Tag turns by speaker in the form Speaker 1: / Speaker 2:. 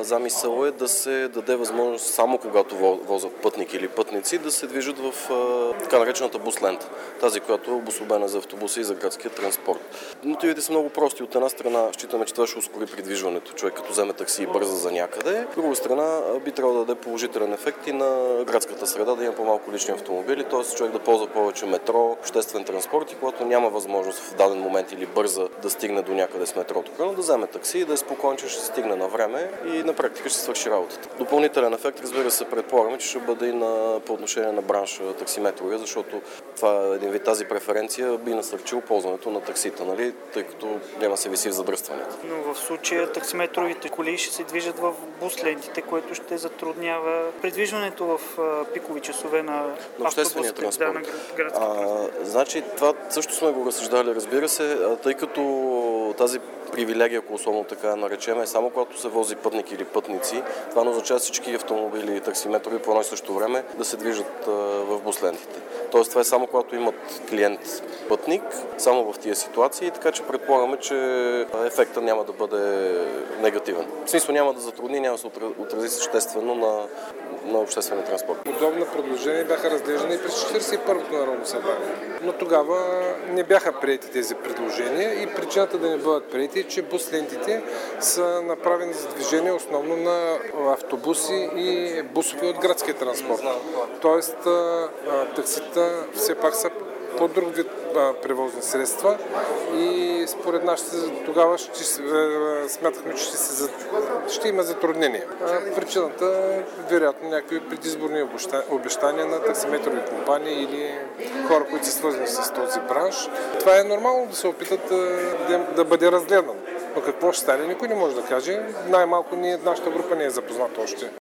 Speaker 1: Замисъл е да се даде възможност само когато возят пътник или пътници да се движат в така наречената бус лента. Тази, която е обособена за автобуси и за градския транспорт. Мотивите са много прости. От една страна считаме, че това ще ускори придвижването. Човек като вземе такси и бърза за някъде. От друга страна би трябвало да даде положителен ефект и на градската среда, да има по-малко лични автомобили, т.е. човек да ползва повече метро, обществен транспорт и когато няма възможност в даден момент или бърза да стигне до някъде с метрото, да вземе такси и да е спокоен, че ще стигне на време и на практика ще свърши работата. Допълнителен ефект, разбира се, предполагаме, че ще бъде и по отношение на бранша таксиметровия, защото това е един вид, тази преференция би насърчил ползването на таксита, нали? Тъй като няма се виси в задръстването.
Speaker 2: Но в случая таксиметровите коли ще се движат в бус лентите, което ще затруднява придвижването в пикови часове на
Speaker 1: обществения транспорт.
Speaker 2: На градския транспорт.
Speaker 1: Значи това също сме го разсъждали, разбира се, тъй като тази привилегия, ако условно така наречем, е само когато се вози пътник или пътници. Това не означава всички автомобили и таксиметрови по едно и също време да се движат в бус лентите. Тоест това е само когато имат клиент пътник, само в тия ситуации, така че предполагаме, че ефектът няма да бъде негативен. В смисъл няма да затрудни, няма да се отрази съществено на обществения транспорт.
Speaker 3: Подобно предложения бяха разглеждани през 41-то Народно събрание. Но тогава не бяха приети тези предложения и причината да не бъдат приети е, че бус лентите са направени за движение основно на автобуси и бусове от градския транспорт. Тоест таксита все пак са по-друг вид превозни средства и според нас тогава смятахме, че ще има затруднения. Причината е вероятно някакви предизборни обещания на таксиметрови компании или хора, които са свързани с този бранш. Това е нормално да се опитат да бъде разгледан. Но какво ще стане, никой не може да каже. Най-малко нашата група не е запозната още.